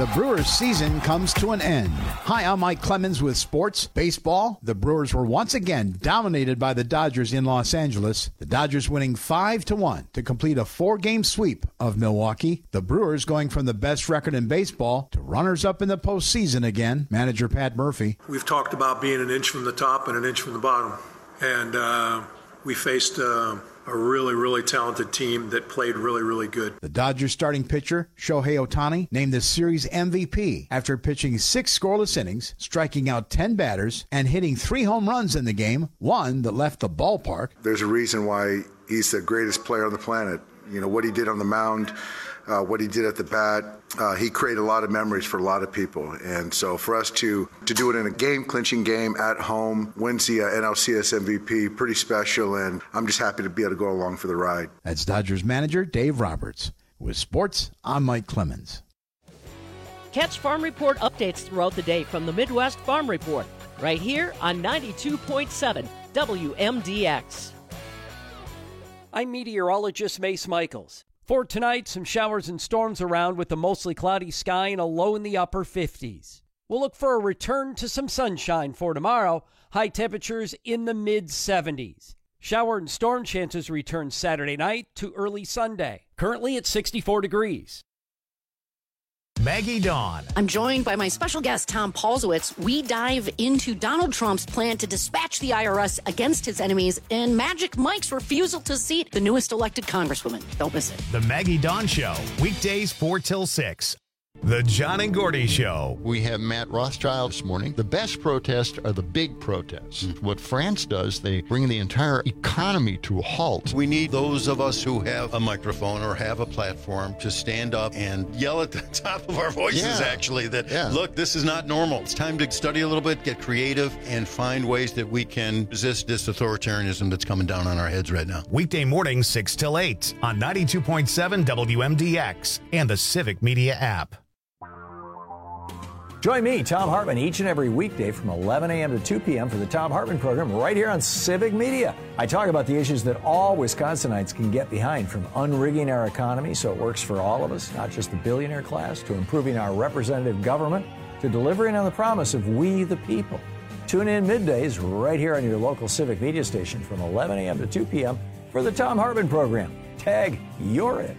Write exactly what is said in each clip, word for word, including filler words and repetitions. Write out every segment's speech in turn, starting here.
The Brewers season comes to an end. Hi, I'm Mike Clemens with sports. Baseball, the Brewers were once again dominated by the Dodgers in Los Angeles. The Dodgers winning five to one to complete a four-game sweep of Milwaukee. The Brewers going from the best record in baseball to runners-up in the postseason again. Manager Pat Murphy. We've talked about being an inch from the top and an inch from the bottom. And uh, we faced uh, a really, really talented team that played really, really good. The Dodgers starting pitcher, Shohei Ohtani, named the series M V P after pitching six scoreless innings, striking out ten batters, and hitting three home runs in the game, one that left the ballpark. There's a reason why he's the greatest player on the planet. You know, what he did on the mound, uh, what he did at the bat, uh, he created a lot of memories for a lot of people. And so for us to to do it in a game-clinching game at home, wins the uh, N L C S M V P, pretty special, and I'm just happy to be able to go along for the ride. That's Dodgers manager Dave Roberts. With sports, I'm Mike Clemens. Catch Farm Report updates throughout the day from the Midwest Farm Report, right here on ninety-two point seven W M D X. I'm meteorologist Mace Michaels. For tonight, some showers and storms around with a mostly cloudy sky and a low in the upper fifties. We'll look for a return to some sunshine for tomorrow, high temperatures in the mid seventies. Shower and storm chances return Saturday night to early Sunday. Currently at sixty-four degrees. Maggie Dawn. I'm joined by my special guest, Tom Paulsowitz. We dive into Donald Trump's plan to dispatch the I R S against his enemies and Magic Mike's refusal to seat the newest elected congresswoman. Don't miss it. The Maggie Dawn Show, weekdays four till six. The John and Gordy Show. We have Matt Rothschild this morning. The best protests are the big protests. Mm-hmm. What France does, they bring the entire economy to a halt. We need those of us who have a microphone or have a platform to stand up and yell at the top of our voices, yeah. actually, that, yeah. look, this is not normal. It's time to study a little bit, get creative, and find ways that we can resist this authoritarianism that's coming down on our heads right now. Weekday mornings, six till eight on ninety-two point seven W M D X and the Civic Media app. Join me, Tom Hartman, each and every weekday from eleven a.m. to two p.m. for the Tom Hartman program right here on Civic Media. I talk about the issues that all Wisconsinites can get behind, from unrigging our economy so it works for all of us, not just the billionaire class, to improving our representative government, to delivering on the promise of we the people. Tune in middays right here on your local Civic Media station from eleven a.m. to two p.m. for the Tom Hartman program. Tag, you're it.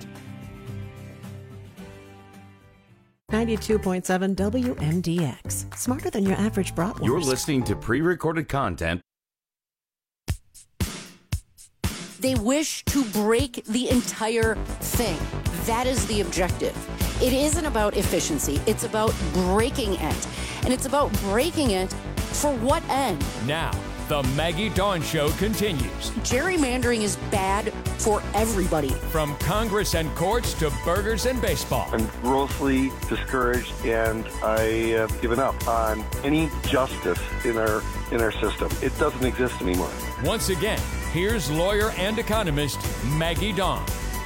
ninety-two point seven W M D X. Smarter than your average bratwurst. You're listening to pre-recorded content. They wish to break the entire thing. That is the objective. It isn't about efficiency. It's about breaking it. And it's about breaking it for what end? Now, the Maggie Dawn Show continues. Gerrymandering is bad for everybody. From Congress and courts to burgers and baseball. I'm grossly discouraged, and I have given up on any justice in our in our system. It doesn't exist anymore. Once again, here's lawyer and economist Maggie Dawn.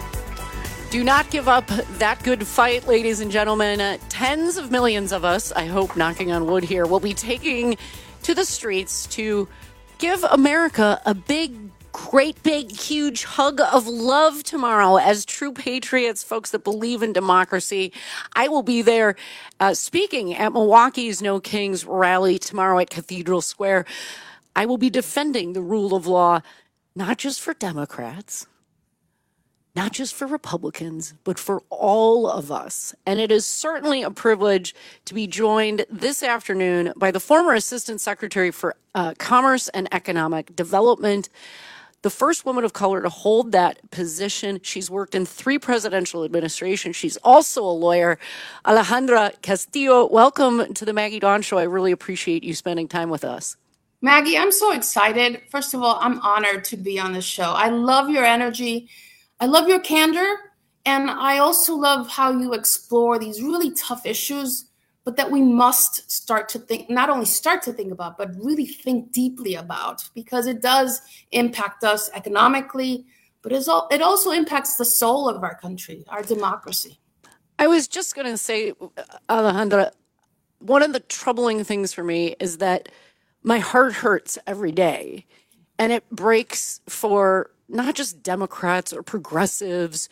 Do not give up that good fight, ladies and gentlemen. Uh, tens of millions of us, I hope, knocking on wood here, will be taking to the streets to give America a big, great, big, huge hug of love tomorrow as true patriots, folks that believe in democracy. I will be there uh, speaking at Milwaukee's No Kings rally tomorrow at Cathedral Square. I will be defending the rule of law, not just for Democrats, not just for Republicans, but for all of us. And it is certainly a privilege to be joined this afternoon by the former Assistant Secretary for uh, Commerce and Economic Development, the first woman of color to hold that position. She's worked in three presidential administrations. She's also a lawyer. Alejandra Castillo, welcome to the Maggie Dawn Show. I really appreciate you spending time with us. Maggie, I'm so excited. First of all, I'm honored to be on this show. I love your energy. I love your candor, and I also love how you explore these really tough issues, but that we must start to think, not only start to think about, but really think deeply about, because it does impact us economically, but it's all, it also impacts the soul of our country, our democracy. I was just going to say, Alejandra, one of the troubling things for me is that my heart hurts every day, and it breaks for not just Democrats or progressives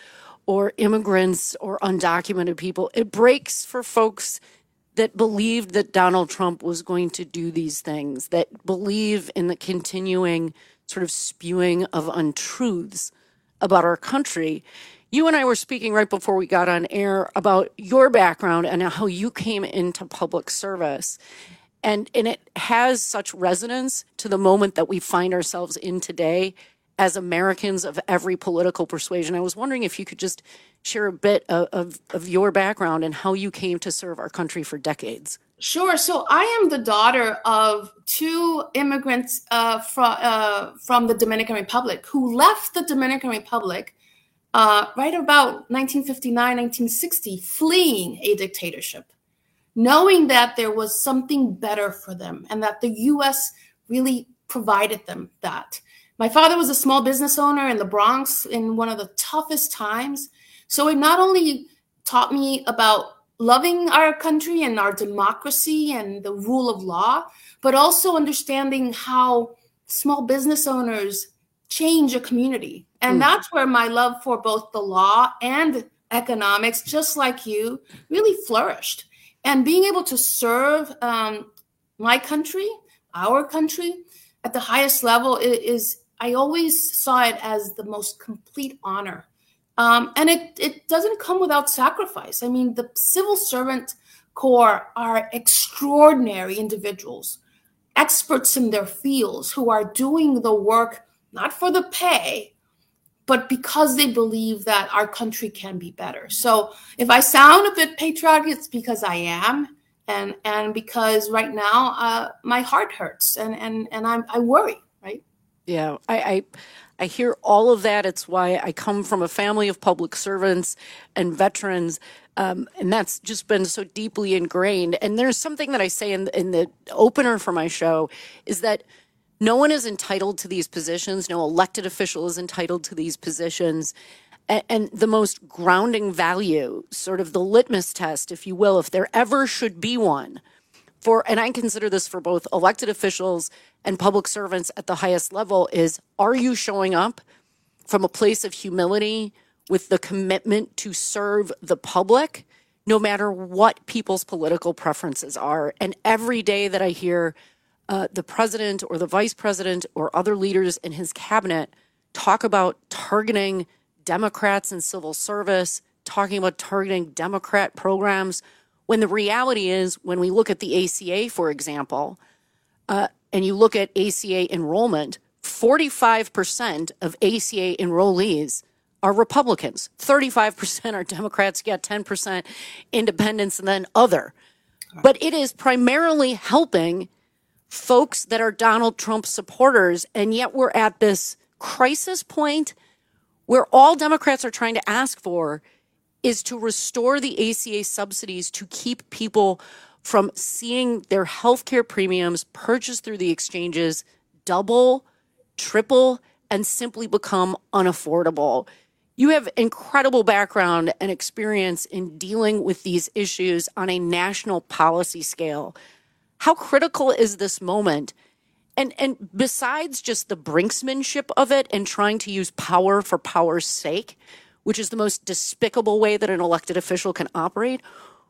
or immigrants or undocumented people. It breaks for folks that believed that Donald Trump was going to do these things, that believe in the continuing sort of spewing of untruths about our country. You and I were speaking right before we got on air about your background and how you came into public service. And, and it has such resonance to the moment that we find ourselves in today as Americans of every political persuasion. I was wondering if you could just share a bit of, of, of your background and how you came to serve our country for decades. Sure. So I am the daughter of two immigrants uh, from uh, from the Dominican Republic who left the Dominican Republic uh, right about nineteen fifty-nine, nineteen sixty, fleeing a dictatorship, knowing that there was something better for them and that the U S really provided them that. My father was a small business owner in the Bronx in one of the toughest times. So it not only taught me about loving our country and our democracy and the rule of law, but also understanding how small business owners change a community. And mm. that's where my love for both the law and economics, just like you, really flourished. And being able to serve um, my country, our country, at the highest level is, I always saw it as the most complete honor. Um, and it, it doesn't come without sacrifice. I mean, the civil servant corps are extraordinary individuals, experts in their fields who are doing the work, not for the pay, but because they believe that our country can be better. So if I sound a bit patriotic, it's because I am. And and because right now uh, my heart hurts and, and, and I'm, I worry, right? Yeah, I, I I hear all of that. It's why I come from a family of public servants and veterans, um, and that's just been so deeply ingrained. And there's something that I say in, in the opener for my show is that no one is entitled to these positions. No elected official is entitled to these positions. And, and the most grounding value, sort of the litmus test, if you will, if there ever should be one, for, and I consider this for both elected officials and public servants at the highest level, is, are you showing up from a place of humility with the commitment to serve the public, no matter what people's political preferences are? And every day that I hear uh, the president or the vice president or other leaders in his cabinet talk about targeting Democrats in civil service, talking about targeting Democrat programs, when the reality is, when we look at the A C A, for example, uh, and you look at A C A enrollment, forty-five percent of A C A enrollees are Republicans. thirty-five percent are Democrats, you got ten percent independents, and then other. But it is primarily helping folks that are Donald Trump supporters, and yet we're at this crisis point where all Democrats are trying to ask for is to restore the A C A subsidies to keep people from seeing their health care premiums purchased through the exchanges double, triple, and simply become unaffordable. You have incredible background and experience in dealing with these issues on a national policy scale. How critical is this moment? And and besides just the brinksmanship of it and trying to use power for power's sake, which is the most despicable way that an elected official can operate,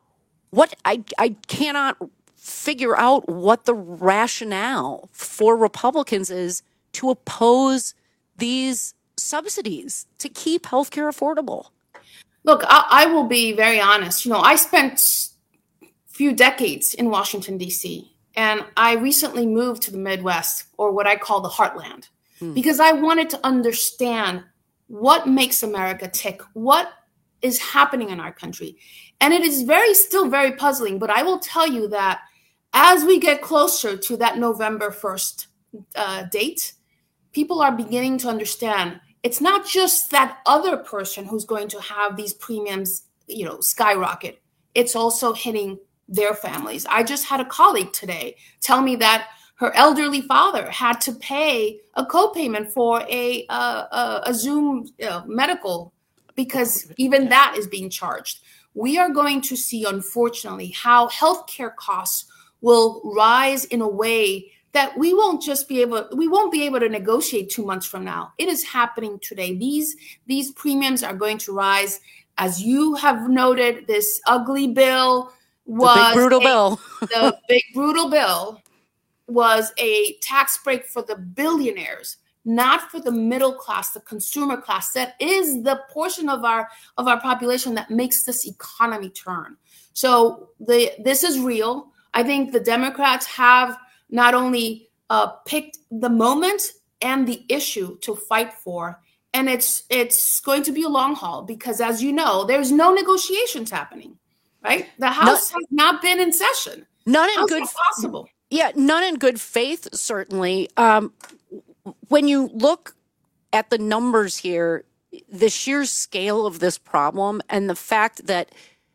what I I cannot figure out what the rationale for Republicans is to oppose these subsidies to keep healthcare affordable. Look, I, I will be very honest. You know, I spent a few decades in Washington, D C, and I recently moved to the Midwest, or what I call the heartland, hmm. because I wanted to understand what makes America tick, what is happening in our country. And it is very, still very puzzling, but I will tell you that as we get closer to that November first uh, date, people are beginning to understand it's not just that other person who's going to have these premiums, you know, skyrocket. It's also hitting their families. I just had a colleague today tell me that her elderly father had to pay a copayment for a uh, a, a Zoom uh, medical because even that is being charged. We are going to see, unfortunately, how healthcare costs will rise in a way that we won't just be able, we won't be able to negotiate two months from now. It is happening today. These, these premiums are going to rise. As you have noted, this ugly bill was the big brutal a, bill. the big brutal bill was a tax break for the billionaires, not for the middle class, the consumer class. That is the portion of our of our population that makes this economy turn. So the this is real. I think the Democrats have not only uh, picked the moment and the issue to fight for, and it's it's going to be a long haul because, as you know, there's no negotiations happening, right? The House not, has not been in session. None in How's good that possible. Yeah, none in good faith, certainly. Um, when you look at the numbers here, the sheer scale of this problem and the fact that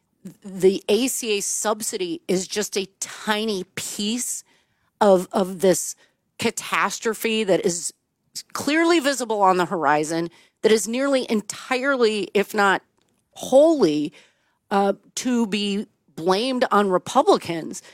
the A C A subsidy is just a tiny piece of, of this catastrophe that is clearly visible on the horizon, that is nearly entirely, if not wholly, uh, to be blamed on Republicans.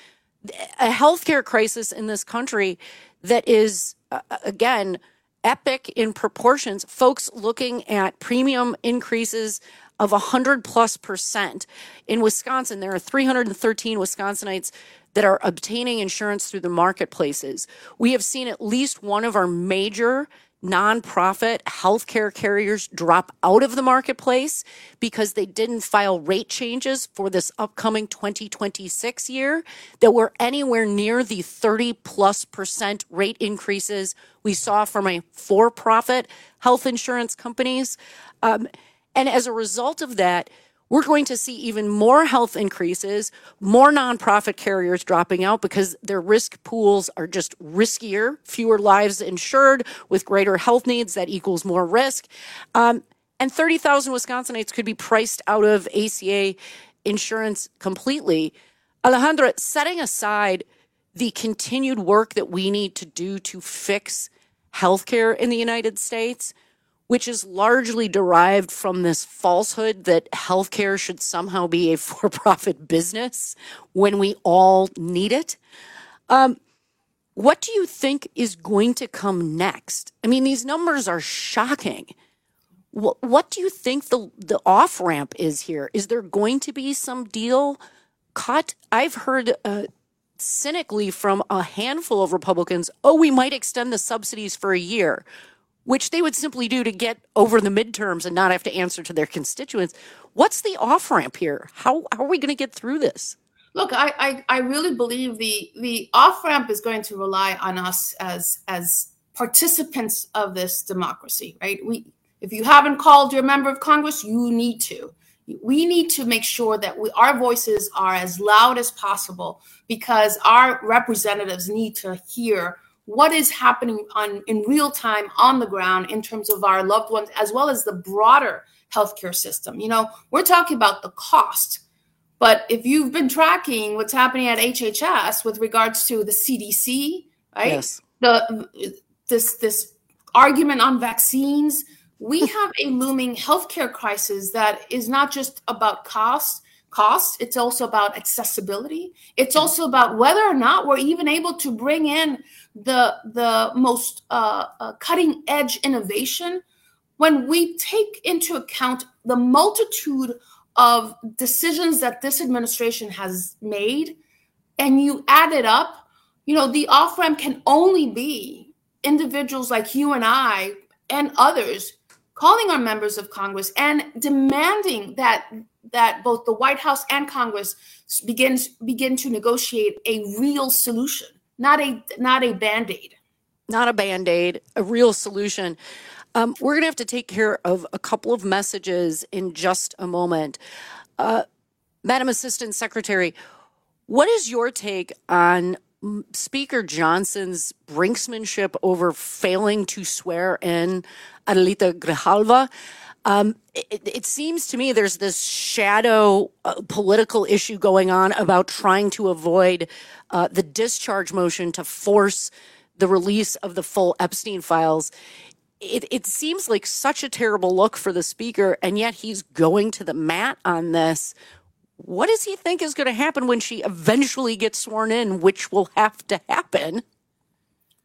A healthcare crisis in this country that is, uh, again, epic in proportions. Folks looking at premium increases of one hundred plus percent. In Wisconsin, there are three hundred thirteen Wisconsinites that are obtaining insurance through the marketplaces. We have seen at least one of our major nonprofit healthcare carriers drop out of the marketplace because they didn't file rate changes for this upcoming twenty twenty-six year that were anywhere near the thirty plus percent rate increases we saw from a for-profit health insurance companies. Um, and as a result of that, we're going to see even more health increases, more nonprofit carriers dropping out because their risk pools are just riskier, fewer lives insured with greater health needs. That equals more risk. Um, and thirty thousand Wisconsinites could be priced out of A C A insurance completely. Alejandra, setting aside the continued work that we need to do to fix healthcare in the United States, which is largely derived from this falsehood that healthcare should somehow be a for-profit business when we all need it. Um, what do you think is going to come next? I mean, these numbers are shocking. What, what do you think the, the off-ramp is here? Is there going to be some deal cut? I've heard uh, cynically from a handful of Republicans, oh, we might extend the subsidies for a year, which they would simply do to get over the midterms and not have to answer to their constituents. What's the off-ramp here? How, how are we going to get through this? Look, I, I, I really believe the, the off-ramp is going to rely on us as, as participants of this democracy, right? We, if you haven't called your member of Congress, you need to. We need to make sure that we, our voices are as loud as possible because our representatives need to hear what is happening on in real time on the ground in terms of our loved ones, as well as the broader healthcare system. You know, we're talking about the cost, but if you've been tracking what's happening at H H S with regards to the C D C, right? Yes. The this this argument on vaccines, we have a looming healthcare crisis that is not just about cost. Cost. It's also about accessibility. It's also about whether or not we're even able to bring in the the most uh, uh, cutting edge innovation when we take into account the multitude of decisions that this administration has made, and you add it up. You know, the off ramp can only be individuals like you and I and others calling our members of Congress and demanding that that both the White House and Congress begins begin to negotiate a real solution, not a not a Band-Aid. Not a Band-Aid, a real solution. Um, we're going to have to take care of a couple of messages in just a moment. Uh, Madam Assistant Secretary, what is your take on Speaker Johnson's brinksmanship over failing to swear in Adelita Grijalva? Um, it, it seems to me there's this shadow uh, political issue going on about trying to avoid uh, the discharge motion to force the release of the full Epstein files. It, it seems like such a terrible look for the speaker, and yet he's going to the mat on this. What does he think is going to happen when she eventually gets sworn in, which will have to happen?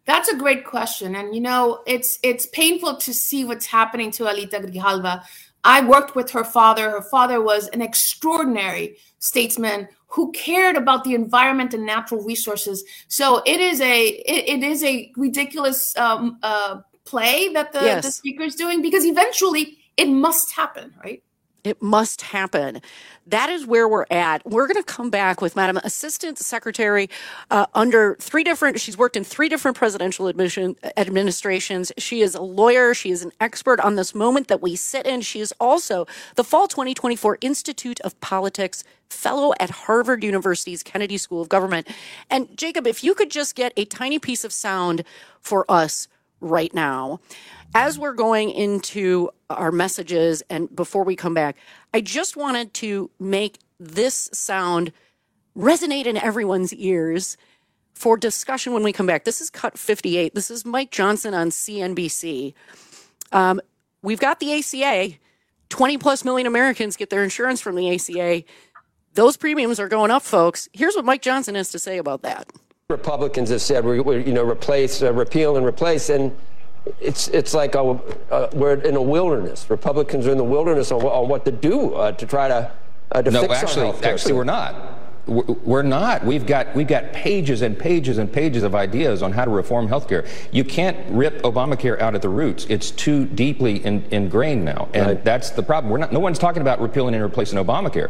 That's a great question. And, you know, it's it's painful to see what's happening to Alita Grijalva. I worked with her father. Her father was an extraordinary statesman who cared about the environment and natural resources. So it is a it, it is a ridiculous um, uh, play that the, yes. the speaker is doing, because eventually it must happen, right? It must happen. That is where we're at. We're going to come back with Madam Assistant Secretary uh, under three different, she's worked in three different presidential admission, administrations. She is a lawyer. She is an expert on this moment that we sit in. She is also the Fall twenty twenty-four Institute of Politics Fellow at Harvard University's Kennedy School of Government. And Jacob, if you could just get a tiny piece of sound for us right now. As we're going into our messages and before we come back, I just wanted to make this sound resonate in everyone's ears for discussion when we come back. This is cut fifty-eight. This is Mike Johnson on C N B C. Um, we've got the A C A. twenty plus million Americans get their insurance from the A C A. Those premiums are going up, folks. Here's what Mike Johnson has to say about that. Republicans have said, we, we you know, replace, uh, repeal and replace, and It's it's like a, uh, we're in a wilderness. Republicans are in the wilderness on, on what to do uh, to try to uh, to no, fix actually, our health. actually, we're not. We're not. We've got we've got pages and pages and pages of ideas on how to reform healthcare. You can't rip Obamacare out at the roots. It's too deeply in, ingrained now, and right. that's the problem. We're not. No one's talking about repealing and replacing Obamacare.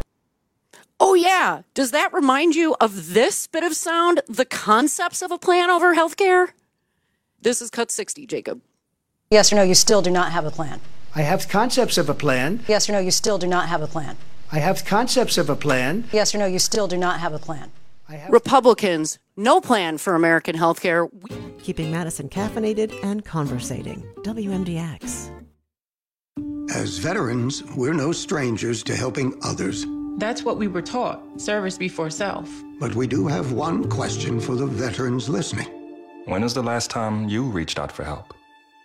Oh, yeah. Does that remind you of this bit of sound? The concepts of a plan over healthcare? This is cut sixty, Jacob. Yes or no, you still do not have a plan. I have concepts of a plan. Yes or no, you still do not have a plan. I have concepts of a plan. Yes or no, you still do not have a plan. I have Republicans, no plan for American health care. Keeping Madison caffeinated and conversating. W M D X. As veterans, we're no strangers to helping others. That's what we were taught, service before self. But we do have one question for the veterans listening. When was the last time you reached out for help?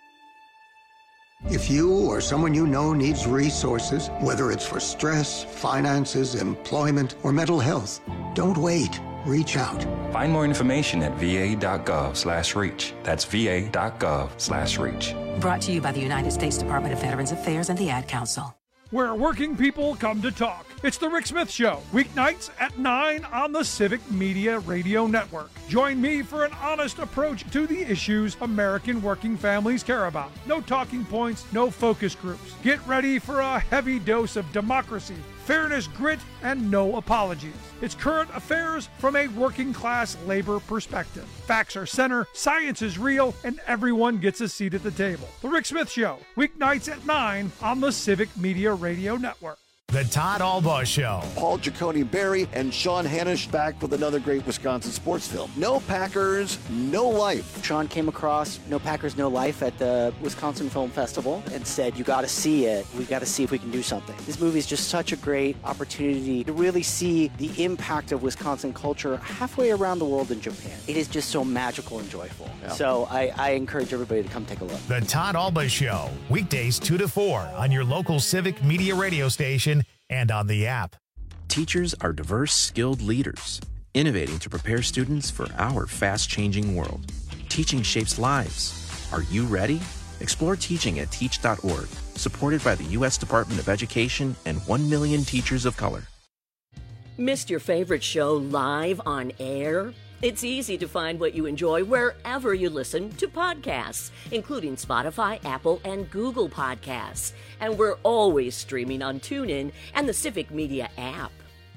If you or someone you know needs resources, whether it's for stress, finances, employment, or mental health, don't wait. Reach out. Find more information at va.gov slash reach. That's va.gov slash reach. Brought to you by the United States Department of Veterans Affairs and the Ad Council. Where working people come to talk. It's The Rick Smith Show, weeknights at nine on the Civic Media Radio Network. Join me for an honest approach to the issues American working families care about. No talking points, no focus groups. Get ready for a heavy dose of democracy, fairness, grit, and no apologies. It's current affairs from a working class labor perspective. Facts are center, science is real, and everyone gets a seat at the table. The Rick Smith Show, weeknights at nine on the Civic Media Radio Network. The Todd Albaugh Show. Paul Giacone Berry and Sean Hanisch back with another great Wisconsin sports film. No Packers, no life. Sean came across No Packers, No Life at the Wisconsin Film Festival and said, you got to see it. We got to see if we can do something. This movie is just such a great opportunity to really see the impact of Wisconsin culture halfway around the world in Japan. It is just so magical and joyful. Yeah. So I, I encourage everybody to come take a look. The Todd Albaugh Show, weekdays two to four on your local Civic Media radio station and on the app. Teachers are diverse, skilled leaders, innovating to prepare students for our fast-changing world. Teaching shapes lives. Are you ready? Explore teaching at teach dot org, supported by the U S Department of Education and one million teachers of color. Missed your favorite show live on air? It's easy to find what you enjoy wherever you listen to podcasts, including Spotify, Apple, and Google Podcasts. And we're always streaming on TuneIn and the Civic Media app.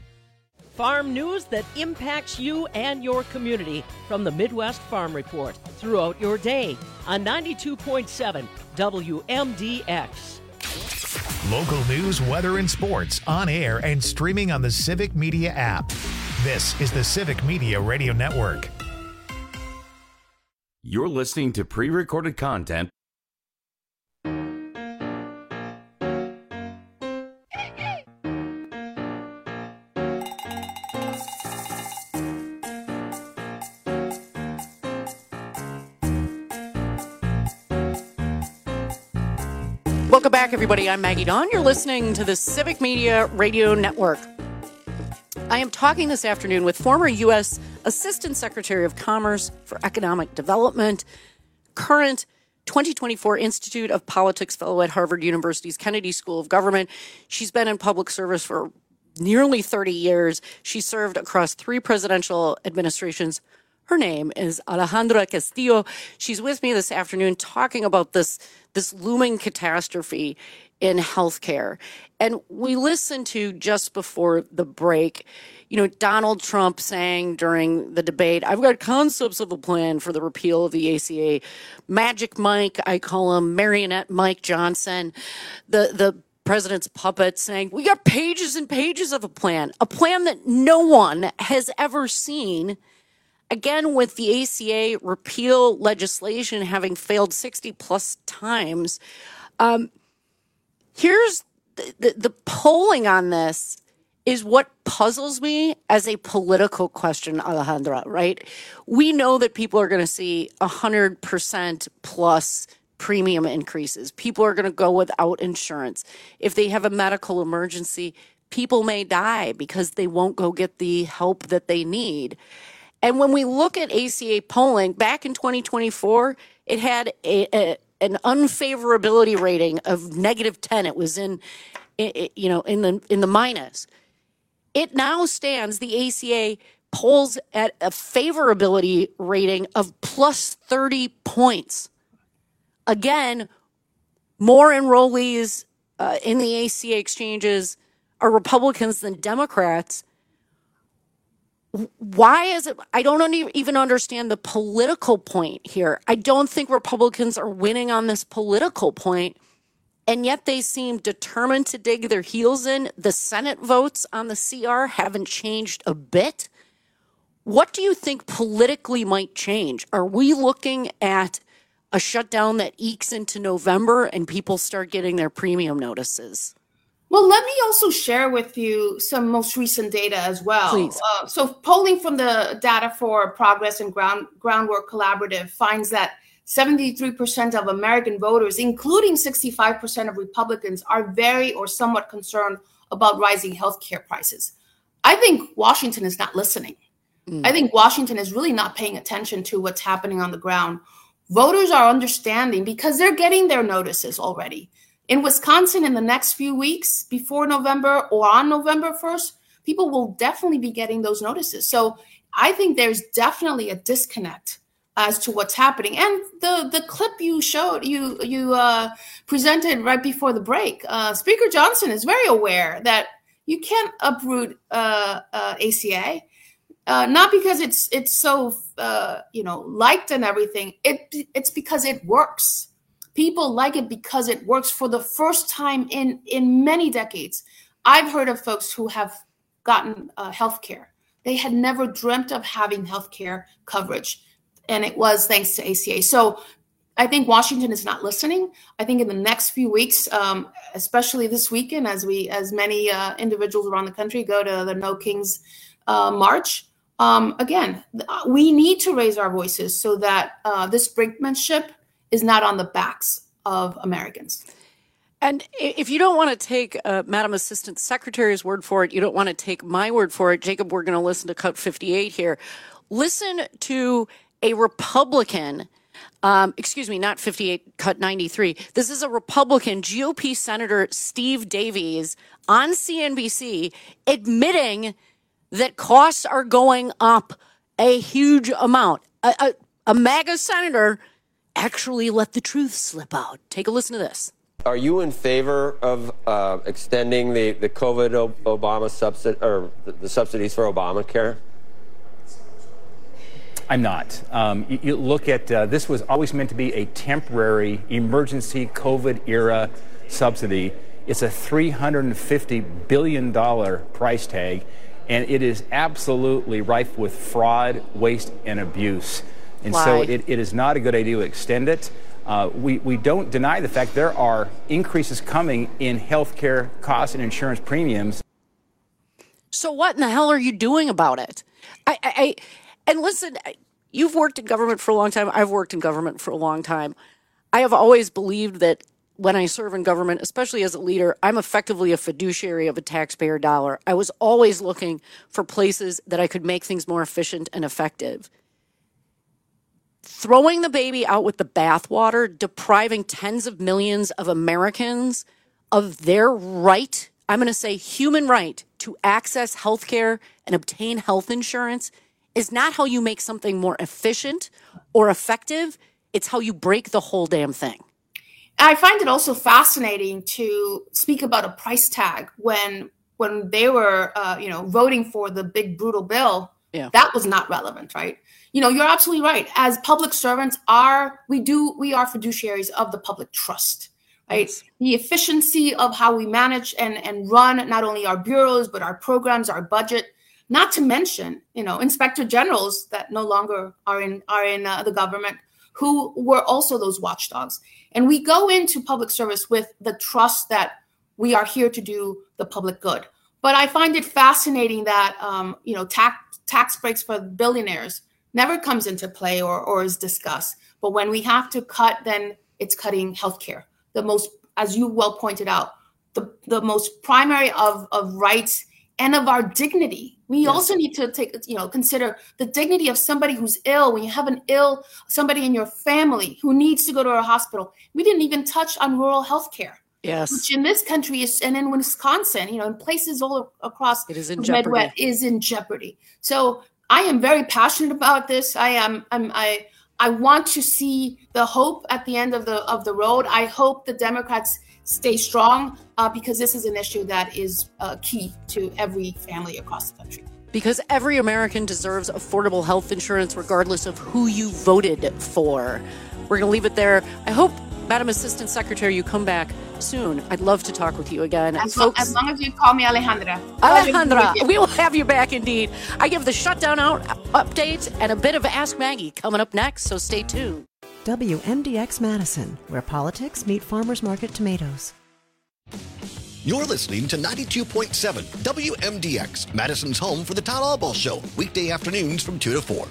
Farm news that impacts you and your community from the Midwest Farm Report throughout your day on ninety-two point seven W M D X. Local news, weather, and sports on air and streaming on the Civic Media app. This is the Civic Media Radio Network. You're listening to pre-recorded content. Welcome back, everybody. I'm Maggie Dawn. You're listening to the Civic Media Radio Network. I am talking this afternoon with former U S Assistant Secretary of Commerce for Economic Development, current twenty twenty-four Institute of Politics Fellow at Harvard University's Kennedy School of Government. She's been in public service for nearly thirty years. She served across three presidential administrations. Her name is Alejandra Castillo. She's with me this afternoon talking about this, this looming catastrophe in healthcare. And we listened to just before the break, you know, Donald Trump saying during the debate, I've got concepts of a plan for the repeal of the A C A. Magic Mike, I call him Marionette Mike Johnson, the, the president's puppet, saying, we got pages and pages of a plan, a plan that no one has ever seen. Again, with the A C A repeal legislation having failed sixty plus times, um, here's the, the, the polling on this is what puzzles me as a political question, Alejandra, right? We know that people are going to see one hundred percent plus premium increases. People are going to go without insurance. If they have a medical emergency, people may die because they won't go get the help that they need. And when we look at A C A polling, back in twenty twenty-four, it had a, a, an unfavorability rating of negative ten. It was in, it, you know, in the in the minus. It now stands, the A C A polls at a favorability rating of plus thirty points. Again, more enrollees uh, in the A C A exchanges are Republicans than Democrats. Why is it? I don't even understand the political point here. I don't think Republicans are winning on this political point, and yet they seem determined to dig their heels in. The Senate votes on the C R haven't changed a bit. What do you think politically might change? Are we looking at a shutdown that ekes into November and people start getting their premium notices? Well, let me also share with you some most recent data as well. Please. Uh, so polling from the Data for Progress and Ground, Groundwork Collaborative finds that seventy-three percent of American voters, including sixty-five percent of Republicans, are very or somewhat concerned about rising healthcare prices. I think Washington is not listening. Mm. I think Washington is really not paying attention to what's happening on the ground. Voters are understanding because they're getting their notices already. In Wisconsin, in the next few weeks before November or on November first, people will definitely be getting those notices. So I think there's definitely a disconnect as to what's happening. And the, the clip you showed, you you uh, presented right before the break, uh, Speaker Johnson is very aware that you can't uproot uh, uh, A C A, uh, not because it's it's so uh, you know liked and everything. It it's because it works. People like it because it works. For the first time in, in many decades, I've heard of folks who have gotten uh, health care. They had never dreamt of having health care coverage, and it was thanks to A C A. So I think Washington is not listening. I think in the next few weeks, um, especially this weekend, as we, as many uh, individuals around the country go to the No Kings uh, March, um, again, we need to raise our voices so that uh, this brinkmanship is not on the backs of Americans. And if you don't want to take uh, Madam Assistant Secretary's word for it, you don't want to take my word for it, Jacob, we're going to listen to Cut fifty-eight here. Listen to a Republican, um, excuse me, not fifty-eight, Cut ninety-three. This is a Republican, G O P Senator Steve Davies on C N B C admitting that costs are going up a huge amount. A, a, a MAGA senator actually let the truth slip out. Take a listen to this. Are you in favor of uh, extending the, the COVID Obama subsidy or the subsidies for Obamacare? I'm not. Um, you, you look at uh, this was always meant to be a temporary emergency COVID era subsidy. It's a three hundred fifty billion dollars price tag, and it is absolutely rife with fraud, waste, and abuse. And Why? so it, it is not a good idea to extend it. Uh, we, we don't deny the fact there are increases coming in healthcare costs and insurance premiums. So what in the hell are you doing about it? I, I, I and listen, you've worked in government for a long time. I've worked in government for a long time. I have always believed that when I serve in government, especially as a leader, I'm effectively a fiduciary of a taxpayer dollar. I was always looking for places that I could make things more efficient and effective. Throwing the baby out with the bathwater, depriving tens of millions of Americans of their right, I'm going to say human right, to access health care and obtain health insurance is not how you make something more efficient or effective. It's how you break the whole damn thing. I find it also fascinating to speak about a price tag when when they were, uh, you know, voting for the big brutal bill. Yeah. That was not relevant, right? You know, you're absolutely right. As public servants, are we do we are fiduciaries of the public trust, right? Yes. The efficiency of how we manage and and run not only our bureaus but our programs, our budget. Not to mention, you know, inspector generals that no longer are in are in uh, the government, who were also those watchdogs. And we go into public service with the trust that we are here to do the public good. But I find it fascinating that, um, you know, tax tax breaks for billionaires never comes into play or, or is discussed. But when we have to cut, then it's cutting healthcare. The most, as you well pointed out, the, the most primary of, of rights and of our dignity. We yes. also need to take, you know, consider the dignity of somebody who's ill. When you have an ill, somebody in your family who needs to go to a hospital. We didn't even touch on rural health care. Yes. Which in this country is, and in Wisconsin, you know, in places all across it is in the jeopardy. Midwest is in jeopardy. So I am very passionate about this. I am, I'm, I, I want to see the hope at the end of the, of the road. I hope the Democrats stay strong uh, because this is an issue that is uh, key to every family across the country. Because every American deserves affordable health insurance regardless of who you voted for. We're going to leave it there. I hope, Madam Assistant Secretary, you come back soon. I'd love to talk with you again. As, Folks, lo- as long as you call me Alejandra. Alejandra, we will have you back indeed. I give the shutdown out update and a bit of Ask Maggie coming up next, so stay tuned. W M D X Madison, where politics meet farmers market tomatoes. You're listening to ninety-two point seven W M D X, Madison's home for the Todd Albaugh Show, weekday afternoons from two to four.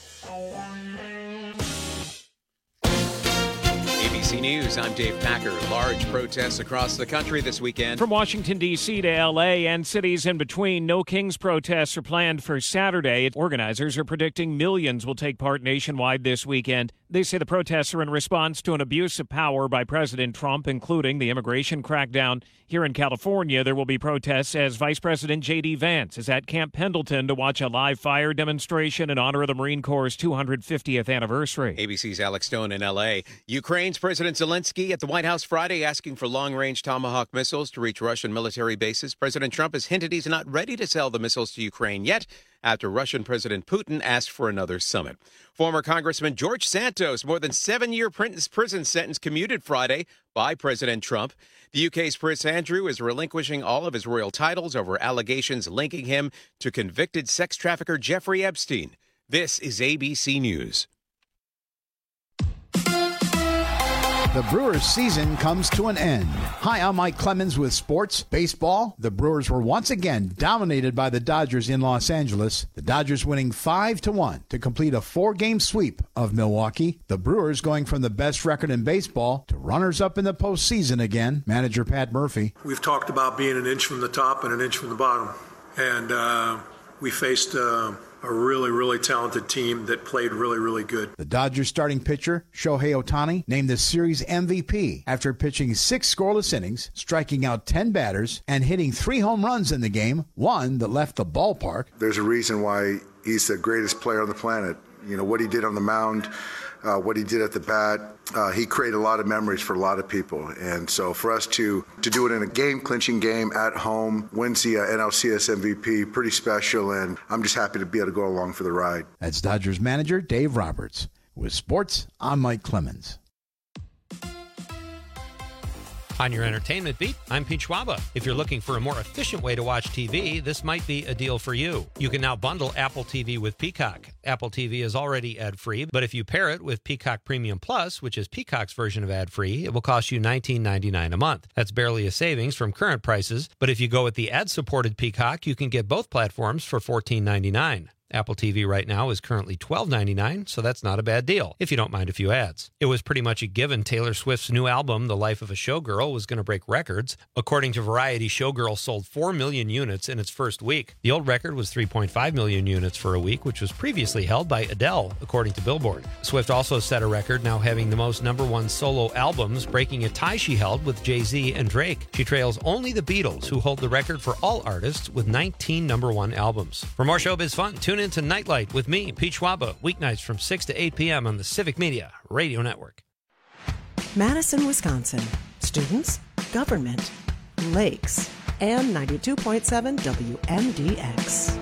A B C News, I'm Dave Packer. Large protests across the country this weekend. From Washington, D C to L A and cities in between, No Kings protests are planned for Saturday. Organizers are predicting millions will take part nationwide this weekend. They say the protests are in response to an abuse of power by President Trump, including the immigration crackdown. Here in California, there will be protests as Vice President J D. Vance is at Camp Pendleton to watch a live fire demonstration in honor of the Marine Corps' two hundred fiftieth anniversary. A B C's Alex Stone in L A. Ukraine's President Zelensky at the White House Friday asking for long-range Tomahawk missiles to reach Russian military bases. President Trump has hinted he's not ready to sell the missiles to Ukraine yet, after Russian President Putin asked for another summit. Former Congressman George Santos, more than seven-year prison sentence commuted Friday by President Trump. The U K's Prince Andrew is relinquishing all of his royal titles over allegations linking him to convicted sex trafficker Jeffrey Epstein. This is A B C News. The Brewers season comes to an end. Hi, I'm Mike Clemens with Sports Baseball. The Brewers were once again dominated by the Dodgers in Los Angeles. The Dodgers winning five to one to complete a four-game sweep of Milwaukee. The Brewers going from the best record in baseball to runners-up in the postseason again. Manager Pat Murphy. We've talked about being an inch from the top and an inch from the bottom. And uh, we faced uh, a really, really talented team that played really, really good. The Dodgers starting pitcher, Shohei Ohtani, named the series M V P after pitching six scoreless innings, striking out ten batters, and hitting three home runs in the game, one that left the ballpark. There's a reason why he's the greatest player on the planet. You know, what he did on the mound, uh, what he did at the bat, uh, he created a lot of memories for a lot of people. And so for us to to do it in a game-clinching game at home, wins the uh, N L C S M V P, pretty special, and I'm just happy to be able to go along for the ride. That's Dodgers manager Dave Roberts. With sports, I'm Mike Clemens. On your entertainment beat, I'm Pete Schwaba. If you're looking for a more efficient way to watch T V, this might be a deal for you. You can now bundle Apple T V with Peacock. Apple T V is already ad-free, but if you pair it with Peacock Premium Plus, which is Peacock's version of ad-free, it will cost you nineteen ninety-nine a month. That's barely a savings from current prices, but if you go with the ad-supported Peacock, you can get both platforms for fourteen ninety-nine. Apple T V right now is currently twelve ninety-nine, so that's not a bad deal, if you don't mind a few ads. It was pretty much a given Taylor Swift's new album, The Life of a Showgirl, was going to break records. According to Variety, Showgirl sold four million units in its first week. The old record was three point five million units for a week, which was previously held by Adele, according to Billboard. Swift also set a record, now having the most number one solo albums, breaking a tie she held with Jay-Z and Drake. She trails only the Beatles, who hold the record for all artists with nineteen number one albums. For more showbiz fun, tune in to Nightlight with me, Pete Schwaba, weeknights from six to eight p.m. on the Civic Media Radio Network. Madison, Wisconsin. Students, government, lakes, and ninety-two point seven W M D X.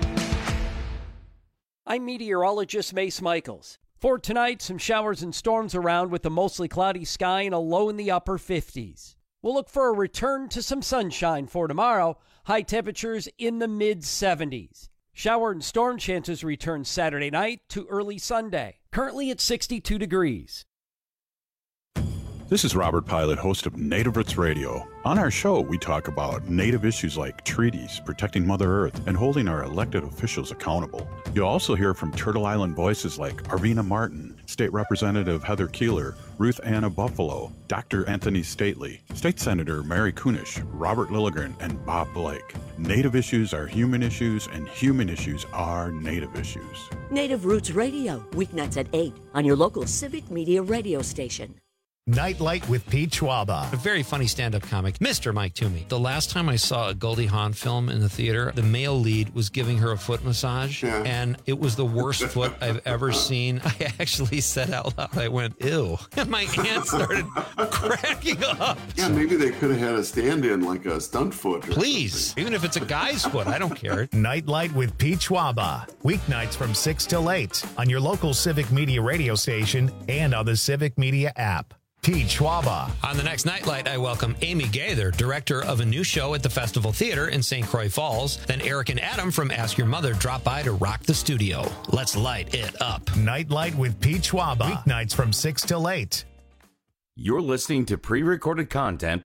I'm meteorologist Mace Michaels. For tonight, some showers and storms around with a mostly cloudy sky and a low in the upper fifties. We'll look for a return to some sunshine for tomorrow, high temperatures in the mid-seventies. Shower and storm chances return Saturday night to early Sunday, currently at sixty-two degrees. This is Robert Pilot, host of Native Roots Radio. On our show, we talk about Native issues like treaties, protecting Mother Earth, and holding our elected officials accountable. You'll also hear from Turtle Island voices like Arvina Martin, State Representative Heather Keeler, Ruth Anna Buffalo, Doctor Anthony Stately, State Senator Mary Kunish, Robert Lilligren, and Bob Blake. Native issues are human issues, and human issues are Native issues. Native Roots Radio, weeknights at eight on your local Civic Media radio station. Nightlight with Pete Schwaba. A very funny stand-up comic, Mister Mike Toomey. The last time I saw a Goldie Hawn film in the theater, the male lead was giving her a foot massage, yeah. and it was the worst foot I've ever seen. I actually said out loud, I went, ew. And my aunt started cracking up. Yeah, maybe they could have had a stand-in, like a stunt foot. Please, something. Even if it's a guy's foot, I don't care. Nightlight with Pete Schwaba. Weeknights from six till eight on your local Civic Media radio station and on the Civic Media app. Pete Schwaba. On the next Nightlight, I welcome Amy Gaither, director of a new show at the Festival Theater in Saint Croix Falls. Then Eric and Adam from Ask Your Mother drop by to rock the studio. Let's light it up. Nightlight with Pete Schwaba. Weeknights from six till eight. You're listening to pre-recorded content.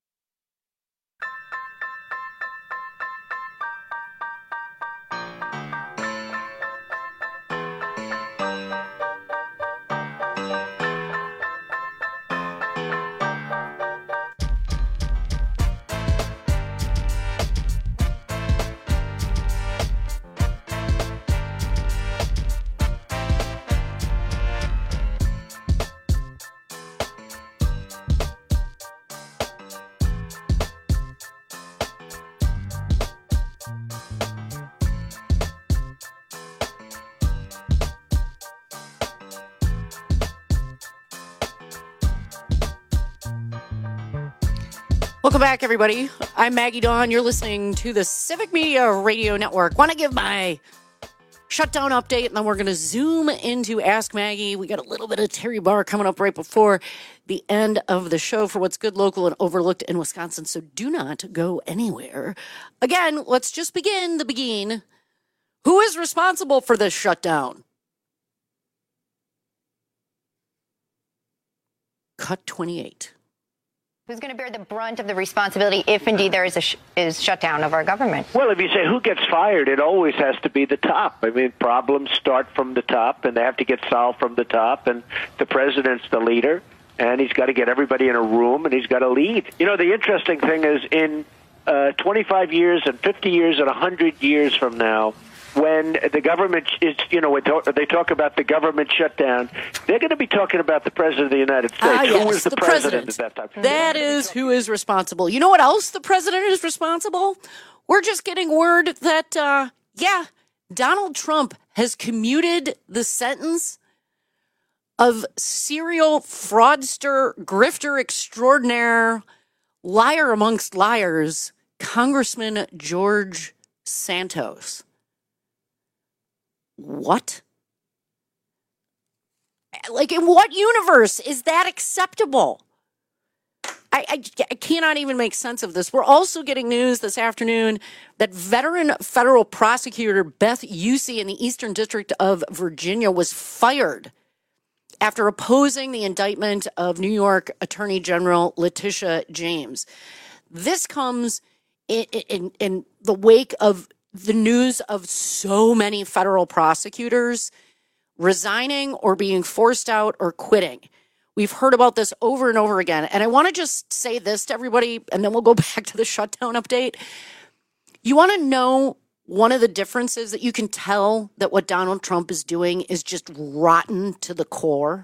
Welcome back, everybody. I'm Maggie Dawn. You're listening to the Civic Media Radio Network. Want to give my shutdown update, and then we're going to zoom into Ask Maggie. We got a little bit of Terry Barr coming up right before the end of the show for what's good, local, and overlooked in Wisconsin, so do not go anywhere. Again, let's just begin the begin. Who is responsible for this shutdown? Cut twenty-eight. Who's going to bear the brunt of the responsibility if indeed there is a sh- is shutdown of our government? Well, if you say who gets fired, it always has to be the top. I mean, problems start from the top, and they have to get solved from the top, and the president's the leader, and he's got to get everybody in a room, and he's got to lead. You know, the interesting thing is in uh, twenty-five years and fifty years and one hundred years from now, when the government is, you know, they talk about the government shutdown, they're going to be talking about the president of the United States. Ah, who yes, was the, the president, president at that time? That is who is responsible. You know what else the president is responsible? We're just getting word that, uh, yeah, Donald Trump has commuted the sentence of serial fraudster, grifter extraordinaire, liar amongst liars, Congressman George Santos. What? Like, in what universe is that acceptable? I, I, I cannot even make sense of this. We're also getting news this afternoon that veteran federal prosecutor Beth Usey in the Eastern District of Virginia was fired after opposing the indictment of New York Attorney General Letitia James. This comes in, in, in the wake of the news of so many federal prosecutors resigning or being forced out or quitting. We've heard about this over and over again. And I want to just say this to everybody, and then we'll go back to the shutdown update. You want to know one of the differences that you can tell that what Donald Trump is doing is just rotten to the core?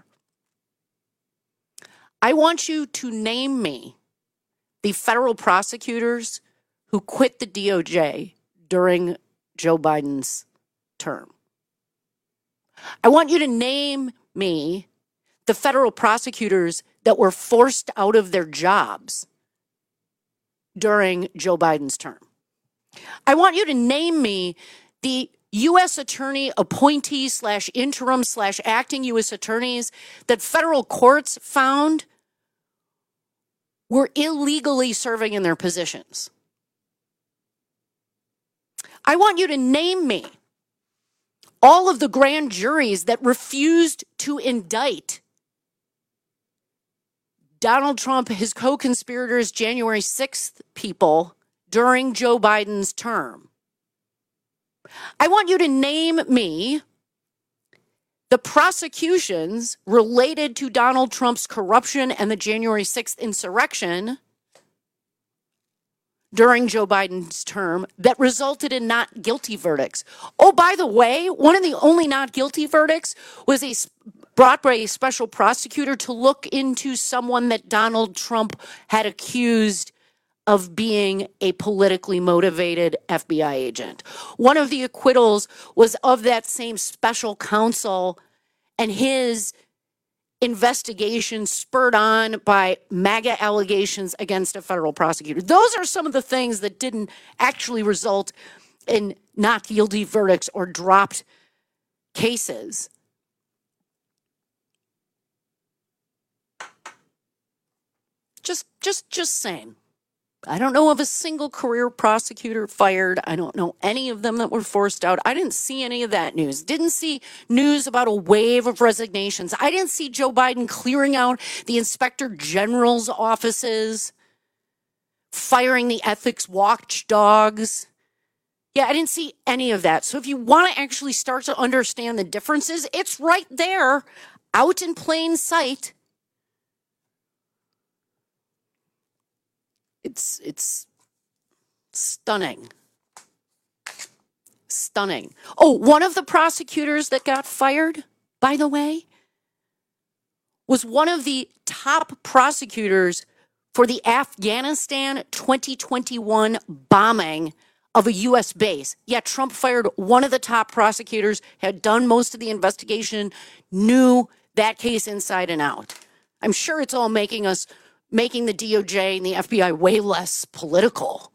I want you to name me the federal prosecutors who quit the D O J during Joe Biden's term. I want you to name me the federal prosecutors that were forced out of their jobs during Joe Biden's term. I want you to name me the U S attorney appointees slash interim slash acting U S attorneys that federal courts found were illegally serving in their positions. I want you to name me all of the grand juries that refused to indict Donald Trump, his co-conspirators, January sixth people during Joe Biden's term. I want you to name me the prosecutions related to Donald Trump's corruption and the January sixth insurrection during Joe Biden's term that resulted in not guilty verdicts. Oh, by the way, one of the only not guilty verdicts was a brought by a special prosecutor to look into someone that Donald Trump had accused of being a politically motivated F B I agent. One of the acquittals was of that same special counsel and his investigation spurred on by MAGA allegations against a federal prosecutor. Those are some of the things that didn't actually result in not guilty verdicts or dropped cases. Just, just, just saying. I don't know of a single career prosecutor fired. I don't know any of them that were forced out. I didn't see any of that news. Didn't see news about a wave of resignations. I didn't see Joe Biden clearing out the inspector general's offices, firing the ethics watchdogs. Yeah, I didn't see any of that. So if you want to actually start to understand the differences, it's right there, out in plain sight. It's it's stunning. Stunning. Oh, one of the prosecutors that got fired, by the way, was one of the top prosecutors for the Afghanistan twenty twenty-one bombing of a U S base. Yeah, Trump fired one of the top prosecutors, had done most of the investigation, knew that case inside and out. I'm sure it's all making us making the D O J and the F B I way less political.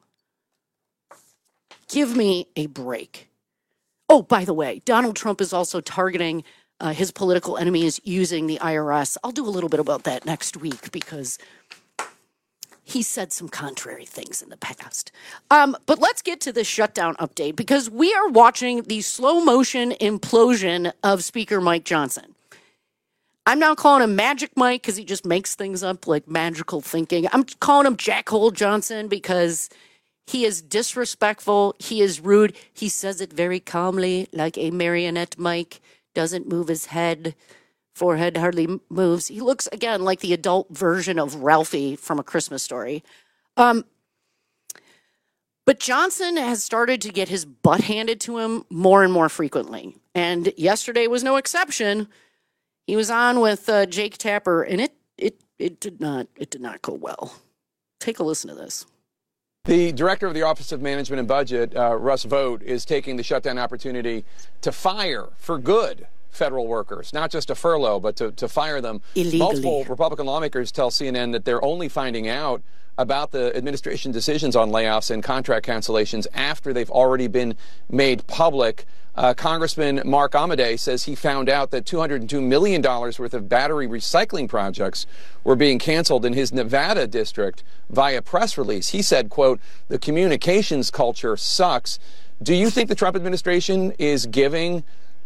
Give me a break. Oh, by the way, Donald Trump is also targeting uh, his political enemies using the I R S. I'll do a little bit about that next week because he said some contrary things in the past. Um, but let's get to the shutdown update because we are watching the slow motion implosion of Speaker Mike Johnson. I'm now calling him Magic Mike because he just makes things up like magical thinking. I'm calling him Jackhole Johnson because he is disrespectful. He is rude. He says it very calmly like a marionette Mike. Doesn't move his head. Forehead hardly moves. He looks, again, like the adult version of Ralphie from A Christmas Story. Um, but Johnson has started to get his butt handed to him more and more frequently. And yesterday was no exception. He was on with uh, Jake Tapper, and it it it did not it did not go well. Take a listen to this. The director of the Office of Management and Budget, uh, Russ Vought, is taking the shutdown opportunity to fire for good federal workers, not just to furlough, but to, to fire them. Illegally. Multiple Republican lawmakers tell C N N that they're only finding out about the administration decisions on layoffs and contract cancellations after they've already been made public. Uh, Congressman Mark Amodei says he found out that two hundred two million dollars worth of battery recycling projects were being canceled in his Nevada district via press release. He said, quote, "The communications culture sucks." Do you think the Trump administration is giving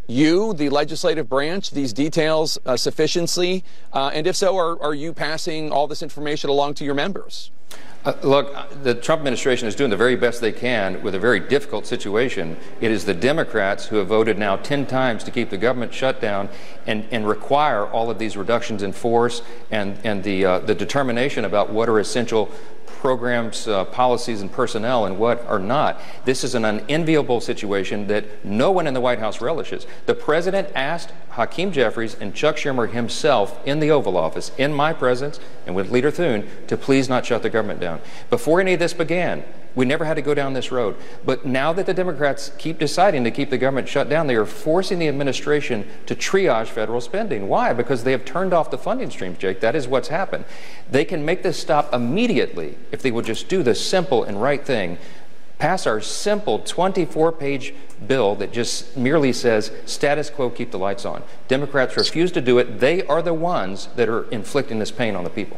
you, the legislative branch, these details uh, sufficiently? Uh, and if so, are, are you passing all this information along to your members? Uh, look, the Trump administration is doing the very best they can with a very difficult situation. It is the Democrats who have voted now ten times to keep the government shut down and, and require all of these reductions in force and, and the, uh, the determination about what are essential programs, uh, policies, and personnel and what are not. This is an unenviable situation that no one in the White House relishes. The president asked Hakeem Jeffries and Chuck Schumer himself in the Oval Office, in my presence and with Leader Thune, to please not shut the government down. Before any of this began, we never had to go down this road. But now that the Democrats keep deciding to keep the government shut down, they are forcing the administration to triage federal spending. Why? Because they have turned off the funding streams, Jake. That is what's happened. They can make this stop immediately if they would just do the simple and right thing. Pass our simple twenty-four page bill that just merely says status quo, keep the lights on. Democrats refuse to do it. They are the ones that are inflicting this pain on the people.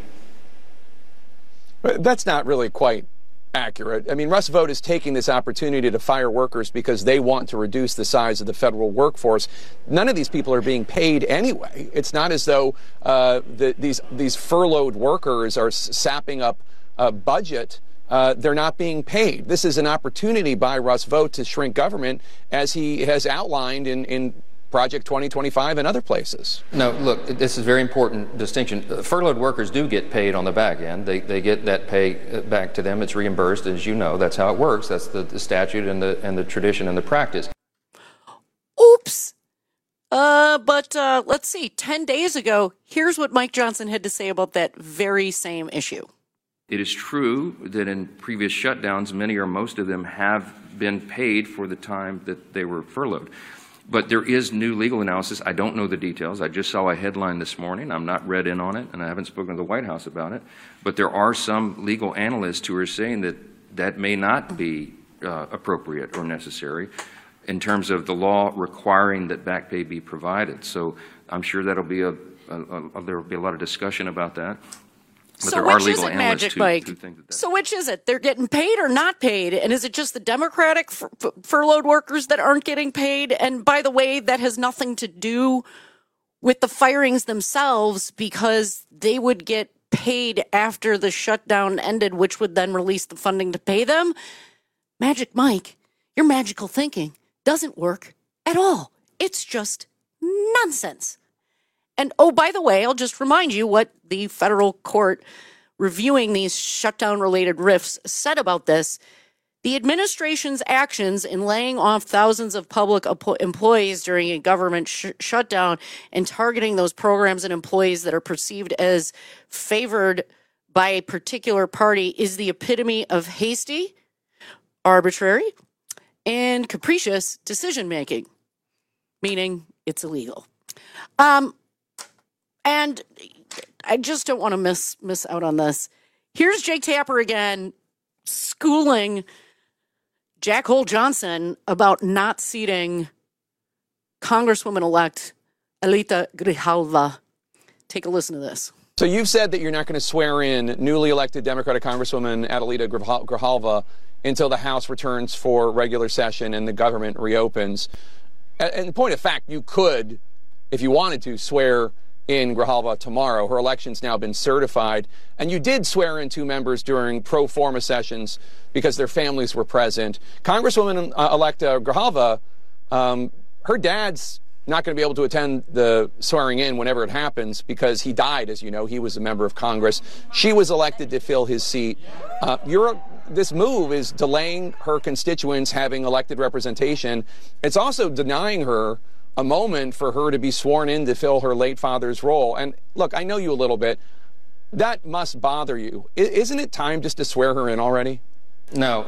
That's not really quite accurate. I mean, Russ Vought is taking this opportunity to fire workers because they want to reduce the size of the federal workforce. None of these people are being paid anyway. It's not as though uh, the, these these furloughed workers are sapping up a budget. Uh, they're not being paid. This is an opportunity by Russ Vought to shrink government, as he has outlined in, in Project twenty twenty-five and other places. No, look, this is a very important distinction. Furloughed workers do get paid on the back end. They, they get that pay back to them. It's reimbursed, as you know. That's how it works. That's the, the statute and the, and the tradition and the practice. Oops. Uh, but uh, let's see. Ten days ago, here's what Mike Johnson had to say about that very same issue. It is true that in previous shutdowns, many or most of them have been paid for the time that they were furloughed. But there is new legal analysis. I don't know the details. I just saw a headline this morning. I'm not read in on it, and I haven't spoken to the White House about it. But there are some legal analysts who are saying that that may not be uh, appropriate or necessary in terms of the law requiring that back pay be provided. So I'm sure that'll be a, a, a there will be a lot of discussion about that. But so there which are legal is it, analysts Magic who, Mike? who think that, that So which is it? They're getting paid or not paid? And is it just the Democratic fur- furloughed workers that aren't getting paid? And by the way, that has nothing to do with the firings themselves, because they would get paid after the shutdown ended, which would then release the funding to pay them. Magic Mike, your magical thinking doesn't work at all. It's just nonsense. And, oh, by the way, I'll just remind you what the federal court reviewing these shutdown-related rifts said about this. The administration's actions in laying off thousands of public employees during a government sh- shutdown and targeting those programs and employees that are perceived as favored by a particular party is the epitome of hasty, arbitrary, and capricious decision-making, meaning it's illegal. Um... And I just don't want to miss miss out on this. Here's Jake Tapper again schooling Jack Hole Johnson about not seating Congresswoman-elect Adelita Grijalva. Take a listen to this. So you've said that you're not going to swear in newly elected Democratic Congresswoman Adelita Grijalva until the House returns for regular session and the government reopens. And in point of fact, you could, if you wanted to, swear in Grijalva tomorrow. Her election's now been certified. And you did swear in two members during pro forma sessions because their families were present. Congresswoman-elect uh, Grijalva, um, her dad's not going to be able to attend the swearing in whenever it happens because he died, as you know. He was a member of Congress. She was elected to fill his seat. Uh, you're, this move is delaying her constituents having elected representation. It's also denying her a moment for her to be sworn in to fill her late father's role. And look, I know you a little bit. That must bother you. I- isn't it time just to swear her in already? No.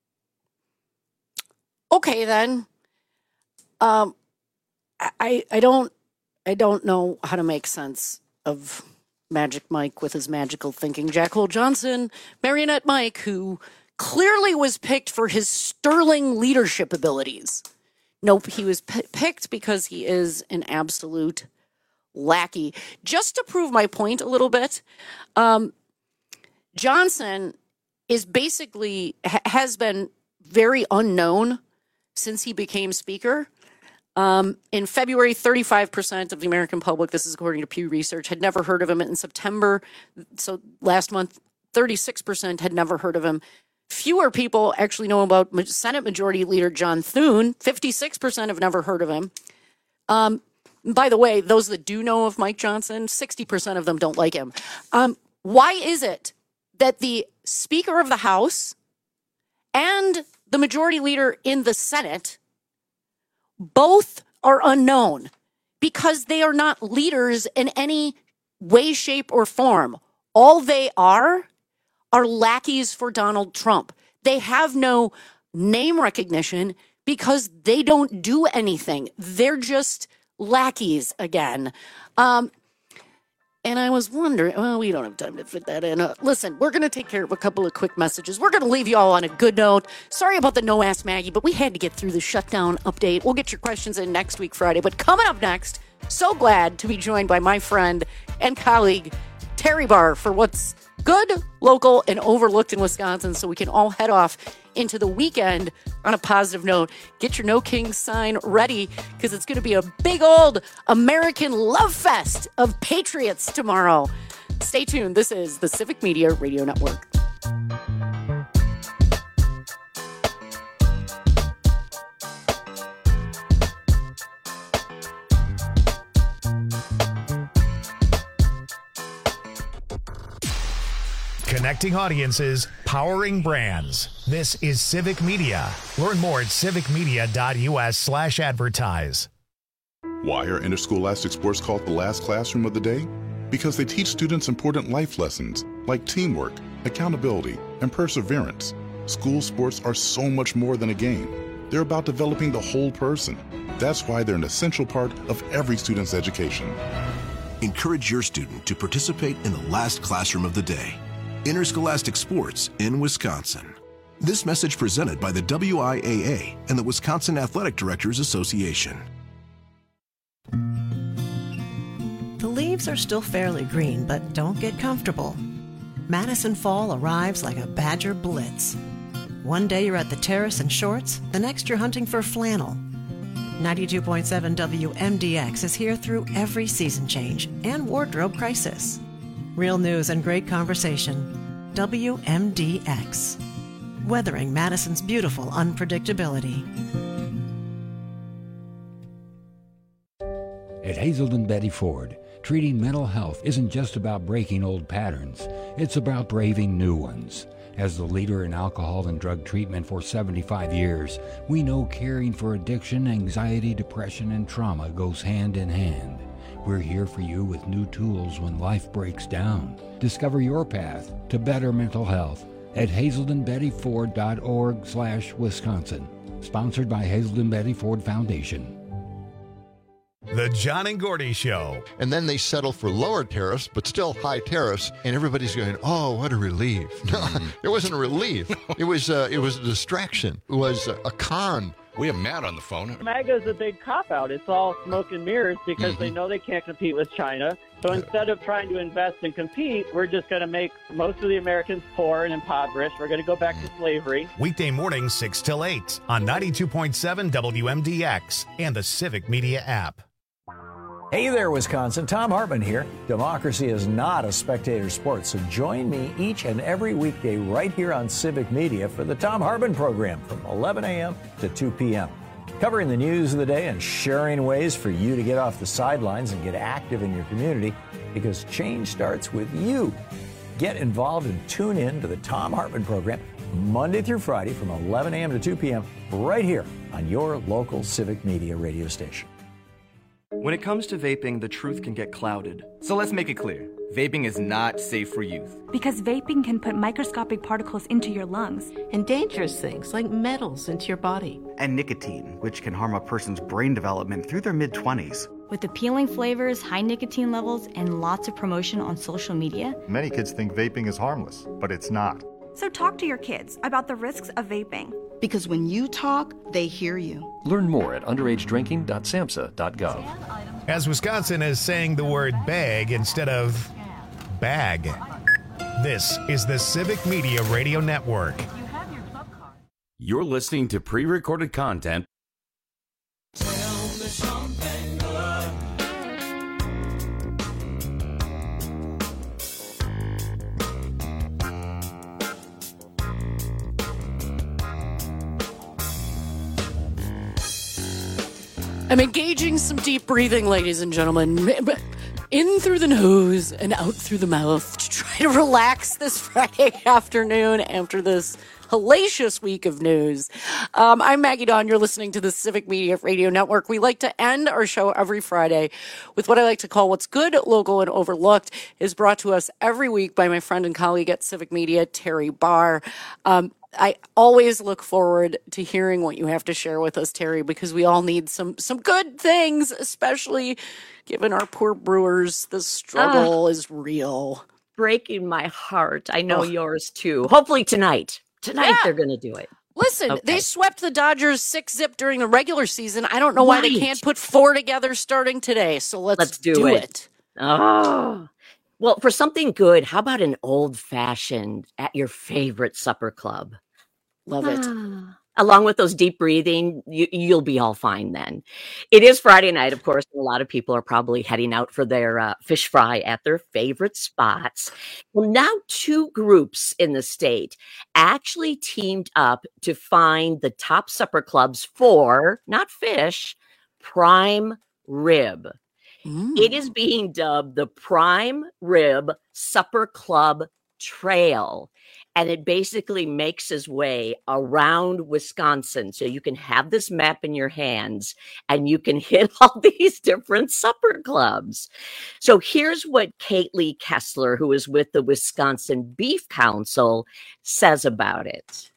Okay, then. Um, I I don't I don't know how to make sense of Magic Mike with his magical thinking. Jack Hole Johnson, Marionette Mike, who clearly was picked for his sterling leadership abilities. Nope, he was p- picked because he is an absolute lackey. Just to prove my point a little bit, um, Johnson is basically ha- has been very unknown since he became speaker. Um, in February, thirty-five percent of the American public, this is according to Pew Research, had never heard of him. In September, so last month, thirty-six percent had never heard of him. Fewer people actually know about Senate Majority Leader John Thune. fifty-six percent have never heard of him. Um, by the way, those that do know of Mike Johnson, sixty percent of them don't like him. Um, why is it that the Speaker of the House and the Majority Leader in the Senate both are unknown? Because they are not leaders in any way, shape, or form. All they are are lackeys for Donald Trump. They have no name recognition because they don't do anything. They're just lackeys again. Um, and I was wondering, well, we don't have time to fit that in. Uh, listen, we're going to take care of a couple of quick messages. We're going to leave you all on a good note. Sorry about the No Ask Maggie, but we had to get through the shutdown update. We'll get your questions in next week, Friday. But coming up next, so glad to be joined by my friend and colleague, Terry Barr, for what's good, local, and overlooked in Wisconsin, so we can all head off into the weekend on a positive note. Get your No Kings sign ready, because it's going to be a big old American love fest of patriots tomorrow. Stay tuned. This is the Civic Media Radio Network. Connecting audiences, powering brands. This is Civic Media. Learn more at civicmedia.us slash advertise. Why are interscholastic sports called the last classroom of the day? Because they teach students important life lessons like teamwork, accountability, and perseverance. School sports are so much more than a game. They're about developing the whole person. That's why they're an essential part of every student's education. Encourage your student to participate in the last classroom of the day. Interscholastic sports in Wisconsin. This message presented by the W I A A and the Wisconsin Athletic Directors Association. The leaves are still fairly green, but don't get comfortable. Madison Fall arrives like a Badger blitz. One day you're at the terrace in shorts, the next you're hunting for flannel. ninety-two point seven W M D X is here through every season change and wardrobe crisis. Real news and great conversation. W M D X. Weathering Madison's beautiful unpredictability. At Hazelden Betty Ford, treating mental health isn't just about breaking old patterns. It's about braving new ones. As the leader in alcohol and drug treatment for seventy-five years, we know caring for addiction, anxiety, depression, and trauma goes hand in hand. We're here for you with new tools when life breaks down. Discover your path to better mental health at hazelden betty ford dot org slash Wisconsin. Sponsored by Hazelden Betty Ford Foundation. The John and Gordy Show. And then they settle for lower tariffs, but still high tariffs, and everybody's going, oh, what a relief. No, it wasn't a relief. It was, uh, it was a distraction. It was a, a con. We have Matt on the phone. MAGA is a big cop-out. It's all smoke and mirrors because mm-hmm. they know they can't compete with China. So instead of trying to invest and compete, we're just going to make most of the Americans poor and impoverished. We're going to go back to slavery. Weekday mornings, six till eight on ninety-two point seven W M D X and the Civic Media app. Hey there, Wisconsin. Tom Hartman here. Democracy is not a spectator sport, so join me each and every weekday right here on Civic Media for the Tom Hartman program from eleven a.m. to two p.m. Covering the news of the day and sharing ways for you to get off the sidelines and get active in your community, because change starts with you. Get involved and tune in to the Tom Hartman program Monday through Friday from eleven a.m. to two p.m. right here on your local Civic Media radio station. When it comes to vaping, the truth can get clouded. So let's make it clear. Vaping is not safe for youth. Because vaping can put microscopic particles into your lungs. And dangerous things like metals into your body. And nicotine, which can harm a person's brain development through their mid-twenties. With appealing flavors, high nicotine levels, and lots of promotion on social media. Many kids think vaping is harmless, but it's not. So talk to your kids about the risks of vaping. Because when you talk, they hear you. Learn more at underage drinking dot samhsa dot gov. As Wisconsin is saying the word bag instead of bag. This is the Civic Media Radio Network. You're listening to pre-recorded content something good. I'm engaging some deep breathing, ladies and gentlemen. In through the nose and out through the mouth to try to relax this Friday afternoon after this hellacious week of news. Um, I'm Maggie Dawn. You're listening to the Civic Media Radio Network. We like to end our show every Friday with what I like to call What's Good, Local, and Overlooked. Is brought to us every week by my friend and colleague at Civic Media, Terry Barr. Um, I always look forward to hearing what you have to share with us, Terry, because we all need some some good things, especially given our poor Brewers. The struggle uh, is real. Breaking my heart. I know oh. yours too. Hopefully tonight. Tonight yeah. they're going to do it. Listen, okay. They swept the Dodgers six zip during the regular season. I don't know why right. they can't put four together starting today. So let's, let's do, do it. it. Oh. Well, for something good, how about an old-fashioned at your favorite supper club? Love it. Ah. Along with those deep breathing, you, you'll be all fine then. It is Friday night, of course, and a lot of people are probably heading out for their uh, fish fry at their favorite spots. Well, now two groups in the state actually teamed up to find the top supper clubs for, not fish, prime rib. Mm. It is being dubbed the Prime Rib Supper Club Trail, and it basically makes its way around Wisconsin. So you can have this map in your hands and you can hit all these different supper clubs. So here's what Kate Lee Kessler, who is with the Wisconsin Beef Council, says about it.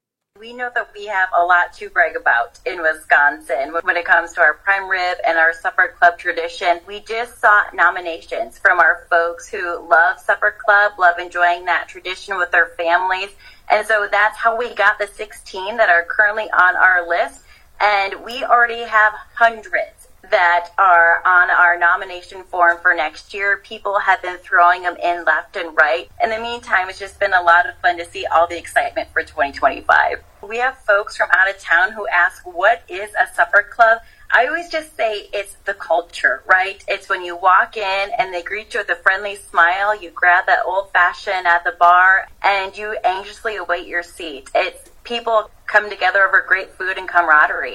We know that we have a lot to brag about in Wisconsin when it comes to our prime rib and our supper club tradition. We just saw nominations from our folks who love supper club, love enjoying that tradition with their families. And so that's how we got the sixteen that are currently on our list. And we already have hundreds that are on our nomination form for next year. People have been throwing them in left and right. In the meantime, it's just been a lot of fun to see all the excitement for twenty twenty-five. We have folks from out of town who ask, what is a supper club? I always just say it's the culture, right? It's when you walk in and they greet you with a friendly smile, you grab that old fashioned at the bar, and you anxiously await your seat. It's people come together over great food and camaraderie.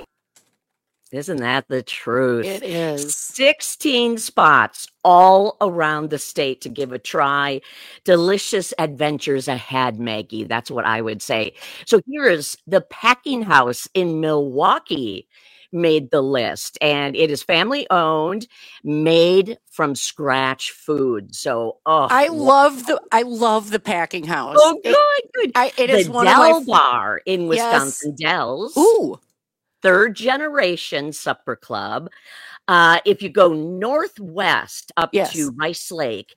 Isn't that the truth? It is. sixteen spots all around the state to give a try. Delicious adventures ahead, Maggie. That's what I would say. So here's the Packing House in Milwaukee made the list, and it is family owned, made from scratch food. So, oh, I love the I love the Packing House. Oh, good, it, good. I, it the is one Del of my Bar in Wisconsin yes. Dells. Ooh. Third generation supper club. Uh, if you go northwest up yes. to Rice Lake,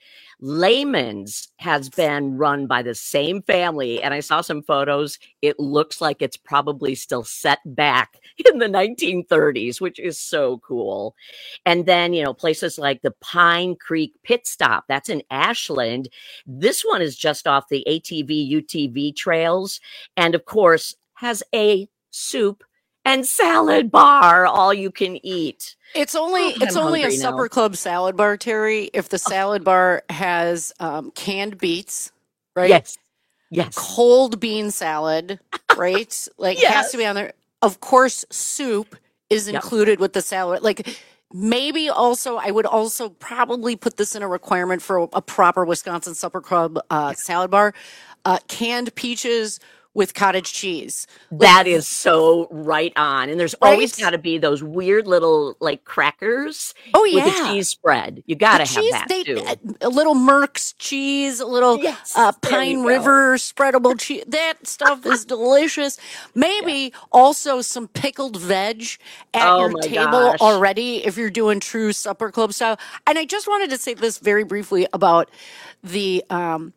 Layman's has been run by the same family. And I saw some photos. It looks like it's probably still set back in the nineteen thirties, which is so cool. And then, you know, places like the Pine Creek Pit Stop, that's in Ashland. This one is just off the A T V U T V trails. And of course, has a soup and salad bar, all you can eat. It's only oh, it's only a supper now. club salad bar, Terry, if the salad bar has um, canned beets, right? Yes. Yes. Cold bean salad, right? Like yes. has to be on there. Of course, soup is included yep. with the salad. Like maybe also, I would also probably put this in a requirement for a, a proper Wisconsin supper club uh, yes. salad bar. Uh, canned peaches with cottage cheese. That is so right on. And there's right? always got to be those weird little like crackers oh, yeah. with a cheese spread. You got to have cheese, that they, too. A little Merck's cheese, a little yes, uh, Pine River spreadable cheese. That stuff is delicious. Maybe yeah. also some pickled veg at oh, your table gosh. already if you're doing true supper club style. And I just wanted to say this very briefly about the um,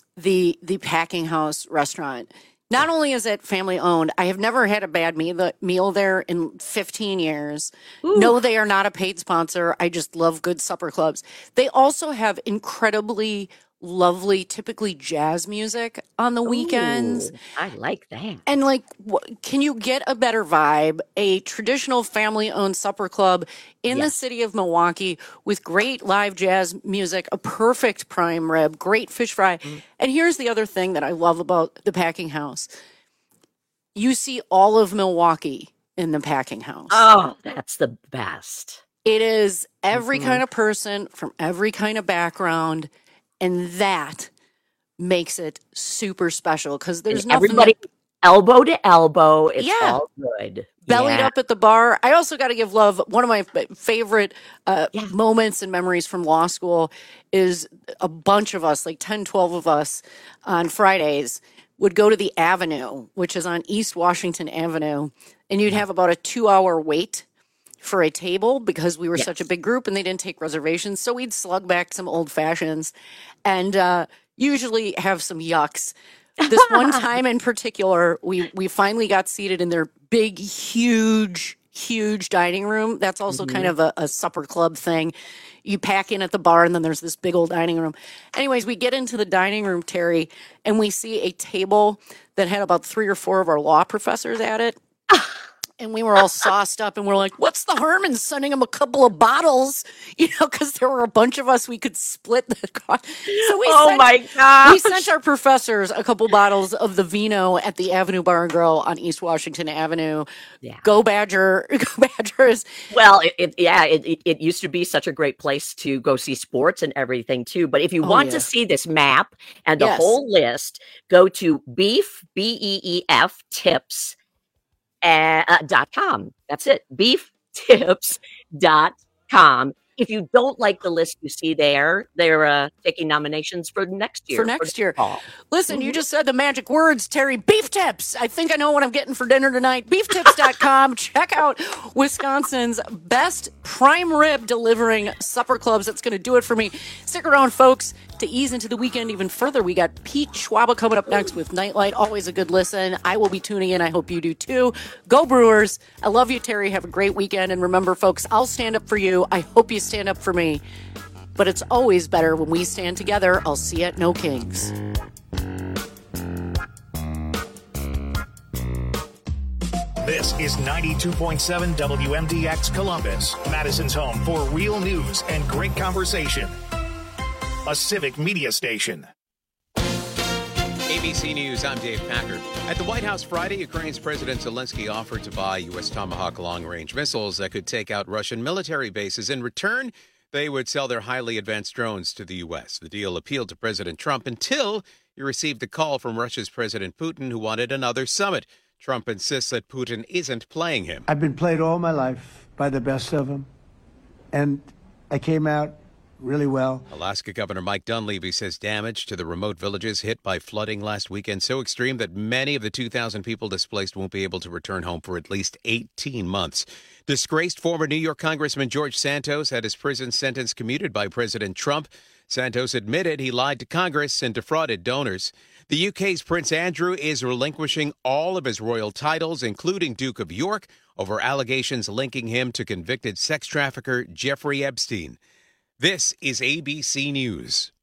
the the Packing House restaurant. Not only is it family owned, I have never had a bad meal, meal there in fifteen years. Ooh. No, they are not a paid sponsor. I just love good supper clubs. They also have incredibly lovely, typically jazz music on the weekends. Ooh, I like that. And like, wh- can you get a better vibe? A traditional family-owned supper club in Yes. the city of Milwaukee with great live jazz music, a perfect prime rib, great fish fry. Mm. And here's the other thing that I love about the Packing House. You see all of Milwaukee in the Packing House. Oh, that's the best. It is every Mhm. kind of person from every kind of background. And that makes it super special because there's And nothing everybody that- elbow to elbow. It's Yeah. all good. bellied Yeah. up at the bar. I also got to give love. One of my f- favorite uh, moments and memories from law school is a bunch of us, like ten, twelve of us on Fridays, would go to the Avenue, which is on East Washington Avenue, and you'd have about a two hour wait for a table because we were such a big group and they didn't take reservations. So we'd slug back some old fashions and uh, usually have some yucks. This one time in particular, we we finally got seated in their big, huge, huge dining room. That's also Mhm. kind of a, a supper club thing. You pack in at the bar, and then there's this big old dining room. Anyways, we get into the dining room, Terry, and we see a table that had about three or four of our law professors at it. And we were all sauced up and we're like, what's the harm in sending him a couple of bottles? You know, because there were a bunch of us, we could split the cost. So we Oh sent, my gosh. We sent our professors a couple bottles of the vino at the Avenue Bar and Grill on East Washington Avenue. Yeah. Go Badger, go Badgers. Well, it, it yeah, it, it it used to be such a great place to go see sports and everything too. But if you Oh, want yeah. to see this map and the Yes. whole list, go to beef b e e f tips uh, uh, dot com. That's it. beef tips dot com. If you don't like the list you see there, they're uh, taking nominations for next year. For next year. fall. Listen, Mm-hmm. you just said the magic words, Terry. Beef tips. I think I know what I'm getting for dinner tonight. beef tips dot com. Check out Wisconsin's best prime rib delivering supper clubs. That's going to do it for me. Stick around, folks, to ease into the weekend even further. We got Pete Schwaba coming up next with Nightlight. Always a good listen. I will be tuning in. I hope you do too. Go Brewers. I love you, Terry. Have a great weekend. And remember, folks, I'll stand up for you. I hope you stand up for me. But it's always better when we stand together. I'll see you at No Kings. This is ninety-two point seven W M D X Columbus, Madison's home for real news and great conversation. A civic media station. A B C News, I'm Dave Packard. At the White House Friday, Ukraine's President Zelensky offered to buy U S Tomahawk long-range missiles that could take out Russian military bases. In return, they would sell their highly advanced drones to the U S. The deal appealed to President Trump until he received a call from Russia's President Putin, who wanted another summit. Trump insists that Putin isn't playing him. I've been played all my life by the best of them, and I came out really well. Alaska Governor Mike Dunleavy says damage to the remote villages hit by flooding last weekend so extreme that many of the two thousand people displaced won't be able to return home for at least eighteen months. Disgraced former New York Congressman George Santos had his prison sentence commuted by President Trump. Santos admitted he lied to Congress and defrauded donors. The U K's Prince Andrew is relinquishing all of his royal titles, including Duke of York, over allegations linking him to convicted sex trafficker Jeffrey Epstein. This is A B C News.